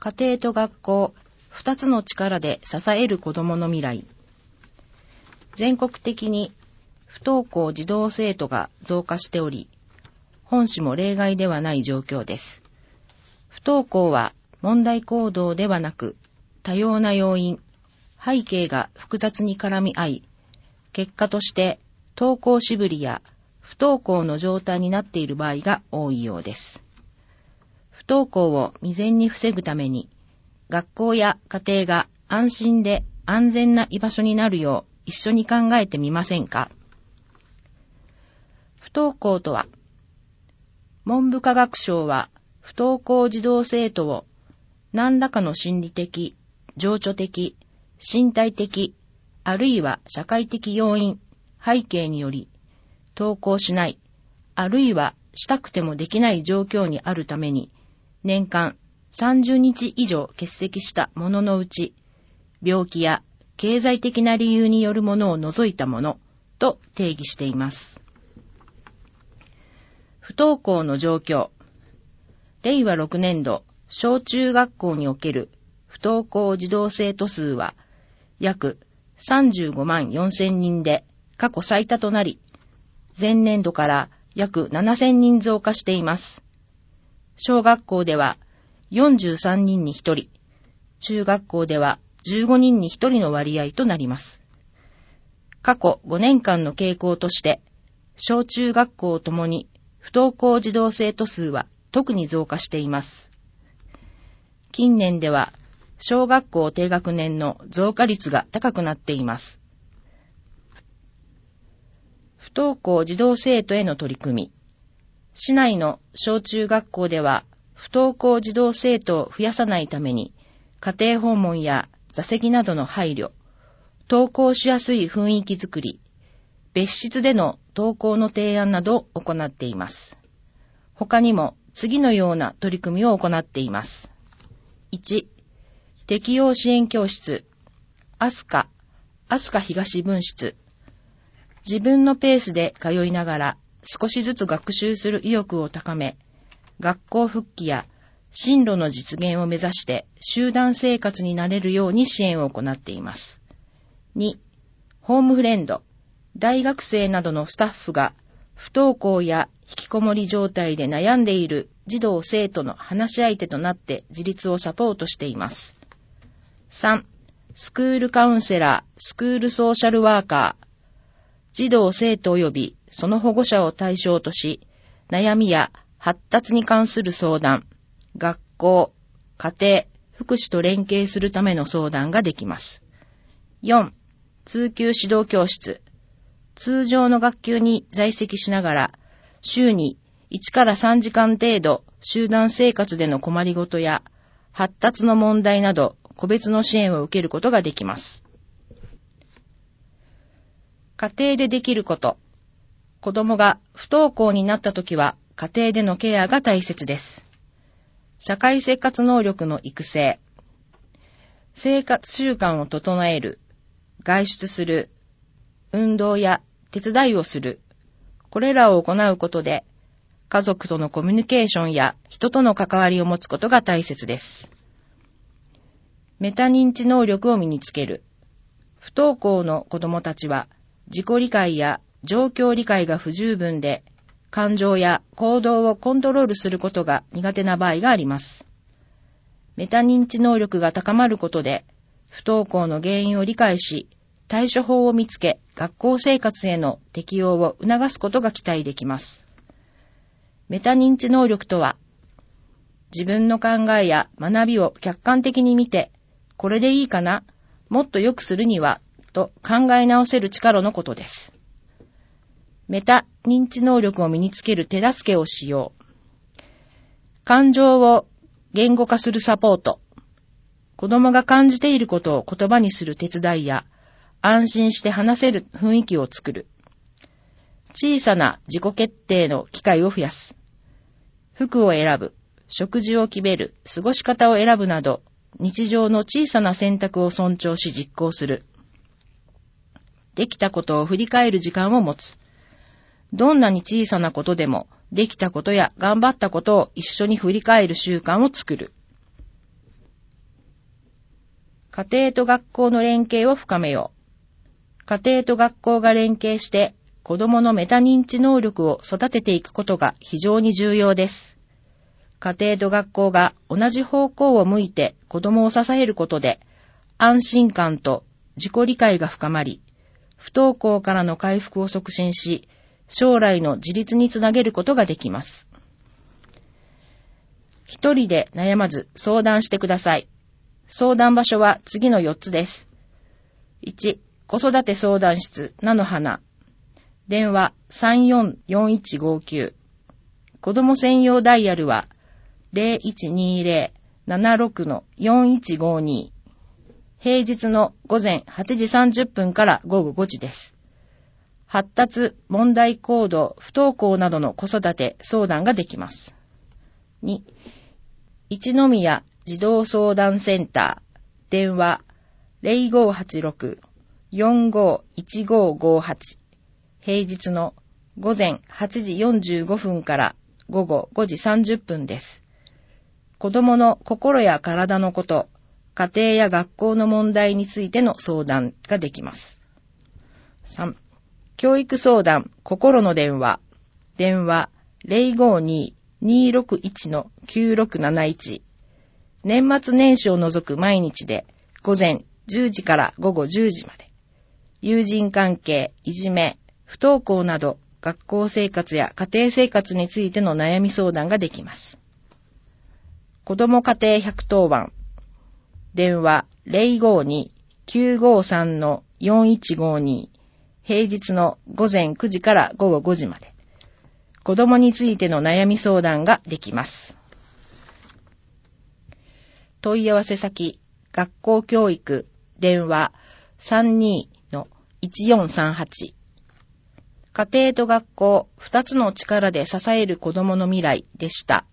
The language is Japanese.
家庭と学校、二つの力で支える子どもの未来。全国的に不登校児童生徒が増加しており、本市も例外ではない状況です。不登校は問題行動ではなく、多様な要因、背景が複雑に絡み合い、結果として登校しぶりや不登校の状態になっている場合が多いようです。不登校を未然に防ぐために、学校や家庭が安心で安全な居場所になるよう一緒に考えてみませんか。不登校とは、文部科学省は不登校児童生徒を何らかの心理的、情緒的、身体的、あるいは社会的要因、背景により、登校しない、あるいはしたくてもできない状況にあるために、年間30日以上欠席したもののうち、病気や経済的な理由によるものを除いたものと定義しています。不登校の状況。令和6年度小中学校における不登校児童生徒数は約35万4千人で過去最多となり、前年度から約7千人増加しています。小学校では43人に1人、中学校では15人に1人の割合となります。過去5年間の傾向として、小中学校ともに不登校児童生徒数は特に増加しています。近年では小学校低学年の増加率が高くなっています。不登校児童生徒への取り組み。市内の小中学校では不登校児童生徒を増やさないために家庭訪問や座席などの配慮、登校しやすい雰囲気づくり、別室での登校の提案などを行っています。他にも次のような取り組みを行っています。1、適応支援教室、飛鳥東分室。自分のペースで通いながら少しずつ学習する意欲を高め、学校復帰や進路の実現を目指して集団生活になれるように支援を行っています。2、ホームフレンド、大学生などのスタッフが不登校や引きこもり状態で悩んでいる児童生徒の話し相手となって自立をサポートしています。3、スクールカウンセラー、スクールソーシャルワーカー、児童生徒及びその保護者を対象とし、悩みや発達に関する相談、学校、家庭、福祉と連携するための相談ができます。4、通級指導教室。通常の学級に在籍しながら、週に1から3時間程度、集団生活での困りごとや、発達の問題など、個別の支援を受けることができます。家庭でできること。子供が不登校になったときは、家庭でのケアが大切です。社会生活能力の育成。生活習慣を整える。外出する。運動や手伝いをする。これらを行うことで、家族とのコミュニケーションや人との関わりを持つことが大切です。メタ認知能力を身につける。不登校の子どもたちは、自己理解や状況理解が不十分で、感情や行動をコントロールすることが苦手な場合があります。メタ認知能力が高まることで、不登校の原因を理解し、対処法を見つけ、学校生活への適応を促すことが期待できます。メタ認知能力とは、自分の考えや学びを客観的に見て、これでいいかな、もっと良くするには、と考え直せる力のことです。メタ認知能力を身につける手助けをしよう。感情を言語化するサポート。子供が感じていることを言葉にする手伝いや、安心して話せる雰囲気を作る。小さな自己決定の機会を増やす。服を選ぶ、食事を決める、過ごし方を選ぶなど、日常の小さな選択を尊重し実行する。できたことを振り返る時間を持つ。どんなに小さなことでも、できたことや頑張ったことを一緒に振り返る習慣を作る。 家庭と学校の連携を深めよう。家庭と学校が連携して子どものメタ認知能力を育てていくことが非常に重要です。家庭と学校が同じ方向を向いて子どもを支えることで安心感と自己理解が深まり、不登校からの回復を促進し、将来の自立につなげることができます。一人で悩まず相談してください。相談場所は次の4つです。1、子育て相談室菜の花。電話344159。子ども専用ダイヤルは 0120-76-4152。平日の午前8時30分から午後5時です。発達、問題行動、不登校などの子育て相談ができます。2、一宮児童相談センター。電話0586-451558。平日の午前8時45分から午後5時30分です。子どもの心や体のこと、家庭や学校の問題についての相談ができます。3、教育相談心の電話。電話052-261-9671。年末年始を除く毎日で午前10時から午後10時まで。友人関係、いじめ、不登校など学校生活や家庭生活についての悩み相談ができます。子ども家庭110番。電話052-953-4152。平日の午前9時から午後5時まで。子どもについての悩み相談ができます。問い合わせ先、学校教育、電話32-1438。家庭と学校2つの力で支える子どもの未来でした。